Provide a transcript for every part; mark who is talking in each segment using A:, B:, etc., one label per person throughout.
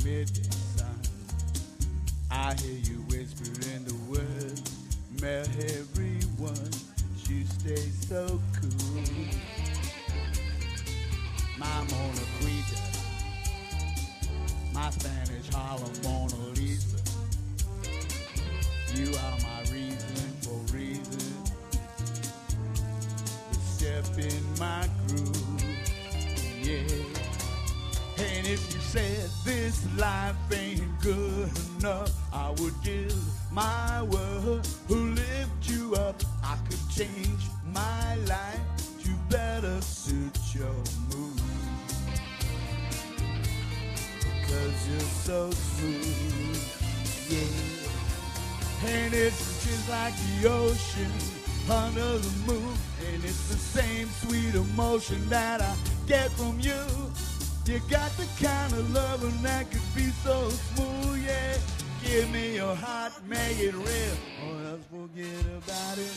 A: midday sun. I hear you whispering the words, everyone, you stay so cool. My Mona Quita, my Spanish Harlem Mona Lisa. You are my reason for reason to step in my groove, yeah. And if you said this life ain't good enough, I would give my world to lift you up. I could change my life to better suit your mood, 'cause you're so smooth, yeah. And it's just like the ocean under the moon, and it's the same sweet emotion that I get from you. You got the kind of loving that could be so smooth, yeah. Give me your heart, make it real, or else forget about it.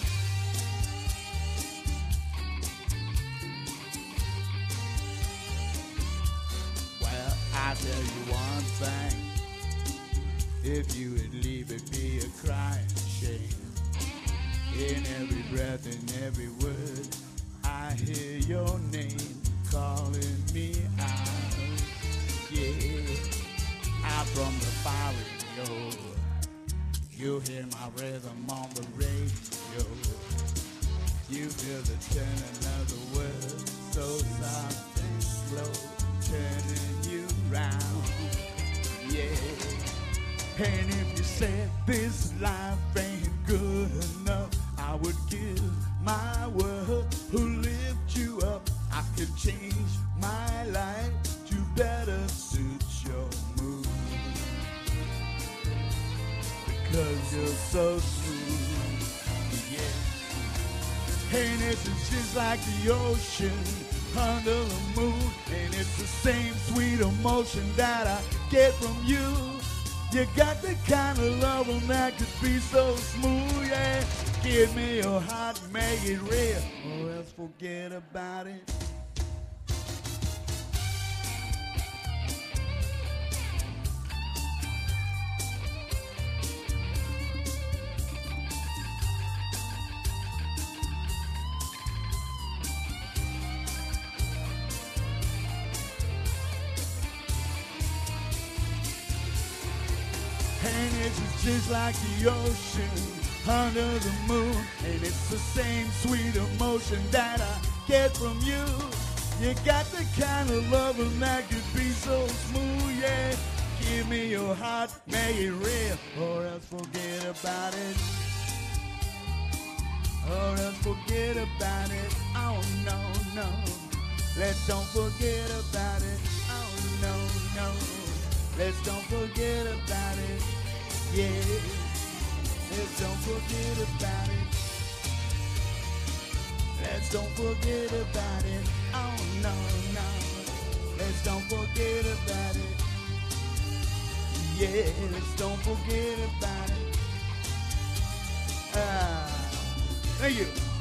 A: Well, I tell you one thing, if you would leave it be a crying shame. In every breath and every word, I hear your name calling me out, yeah. Out from the barrio, you hear my rhythm on the radio. You feel the turning of the world, so soft and slow, turning you round, yeah. And if you said this life ain't good enough, I would give my world to lift you up. I could change my life to better suit your mood, because you're so smooth, yeah. And it's just like the ocean under the moon, and it's the same sweet emotion that I get from you. You got the kind of love that could be so smooth, yeah. Give me your heart, make it real, or else forget about it. And it's just like the ocean under the moon, and it's the same sweet emotion that I get from you. You got the kind of loving that could be so smooth, yeah. Give me your heart, make it real, or else forget about it. Or else forget about it. Oh no, no. Let's don't forget about it. Oh no, no. Let's don't forget about it. Yeah. Let's don't forget about it. Let's don't forget about it. Oh no, no. Let's don't forget about it. Yeah, let's don't forget about it. Thank you.